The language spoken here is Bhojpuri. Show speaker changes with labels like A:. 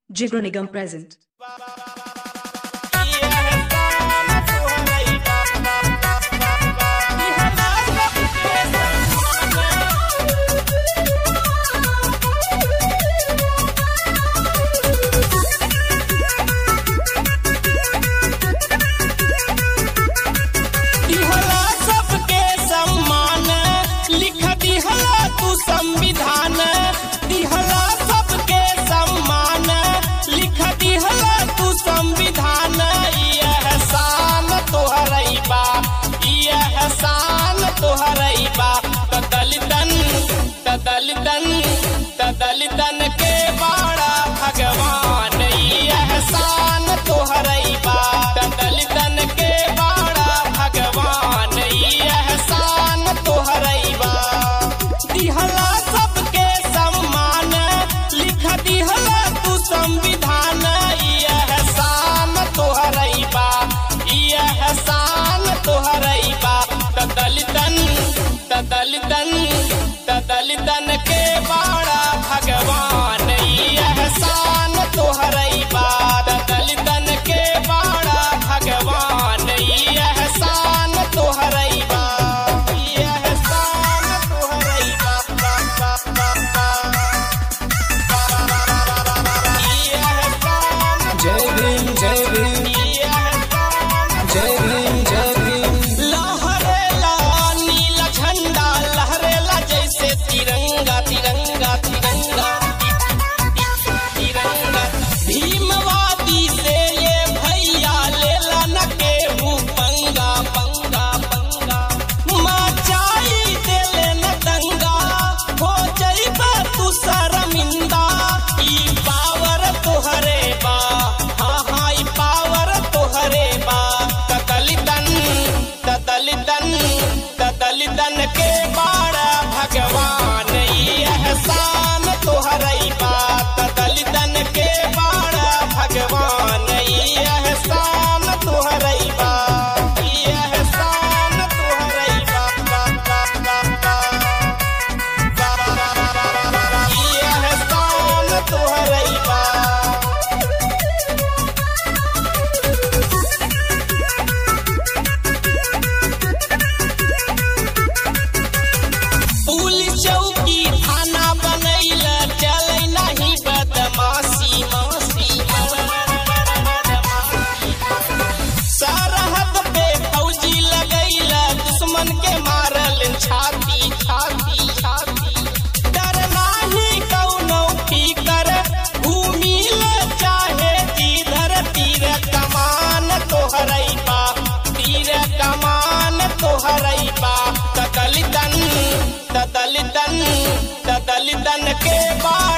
A: Jigro Nigam present.
B: संविधान दिहला सबके सम्मान लिख दिहला तू संविधान एहसान तोहरई बा एहसान तोहरई बा दलितन के बड़ा भगवान एहसान तोहरई बा दलितन के बड़ा भगवान एहसान तोहरई बा दिहला सबके सम्मान लिख दिहला तू संविधान एहसान तोहरई बा एहसान तोहरई बा दलितन के बड़ा भगवान एहसान तोहरई बा दलितन के बड़ा भगवान एहसान तोहरई बा
C: जय भीम जय भीम जय भीम जय भीम।
B: लहरेला नीला झंडा लहरेला जैसे तिरंगा तिरंगा तिरंगा तिरंगा भीमवादी से ये भैया लेला न केहू पंगा पंगा पंगा मचाई देले न दंगा हो जइबा तू शर्मिंदा ई पावर तोहरे बा हाँ हाँ ई पावर तोहरे बा दलितन के बड़ा भगवान एहसान तोहरई बा दलितन के बड़ा भगवान एहसान तोहरई बा एहसान तोहरई बा एहसान तोहरई बा। पुलिस चौकी थाना बनैला चलै नहीं बदमाशी मासी सरहद पे फौजी लगैला दुश्मन के मारल छाती छाती छाती डर नाही कौनो फिकर घूमिल चाहे जिधर तीर कमान तोहरई बा तीर कमान तोहरई बा दलितन के बा